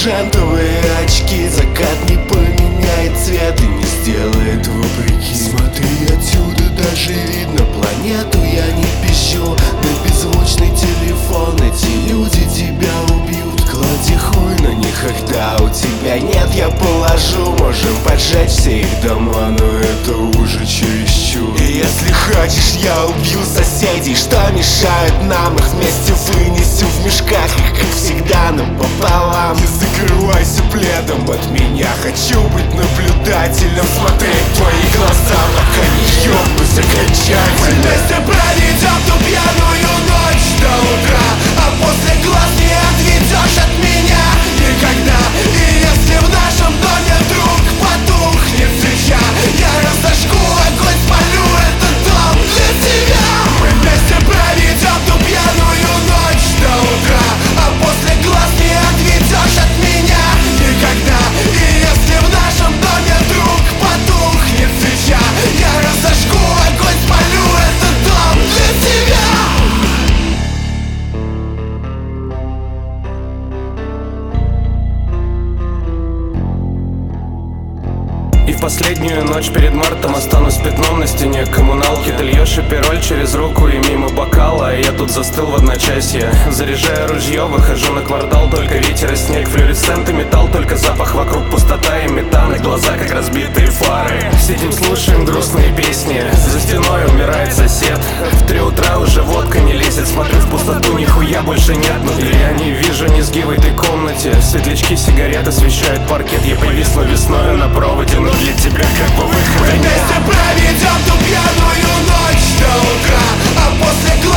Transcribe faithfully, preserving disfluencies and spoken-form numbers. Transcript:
брезентовые очки. Закат не поменяет цвет и не сделает вопреки. Смотри отсюда, даже видно планету. Я не пищу на беззвучный телефон. Эти люди тебя убьют. Клади хуй на них, когда у тебя нет, я положу. Можем поджечь все их дома, но это уже чересчур. И если хочешь, я убью соседей, что мешает нам. Их вместе вынесу в мешках, как всегда, напополам. Не закрывайся пледом от меня. Хочу быть наблюдателем, смотреть в твои глаза, пока не ёбнусь окончательно. Мы вместе проведем ту пьяную ночь до утра, а после глаз не отведешь от меня никогда. И если в нашем доме вдруг потухнет свеча, я разожгу огонь, спалю этот дом для тебя. Мы вместе проведем ту пьяную ночь до утра, а после глаз не отведешь от меня никогда. И если в нашем доме вдруг потухнет свеча, я разожгу огонь, спалю этот дом для тебя. И в последнюю ночь перед мартом останусь пятном на стене коммуналки. Ты льешь эпироль через руку и мимо бокала, а я тут застыл в одночасье. Заряжая ружье, выхожу на квартал, только ветер и снег. Флюоресцент и металл, только запах вокруг, пустота и метан. И глаза, как разбитые фары. Сидим, слушаем грустные песни. За стеной умирает сосед. В три утра уже водка не лезет. Смотрю в пустоту, нихуя больше нет. И я не вижу низги в этой комнате. Светлячки сигарет освещают паркет. Я повисла весною на проводе, но для тебя как бы выхода нет. Мы вместе проведем ту пьяную ночь до утра, а после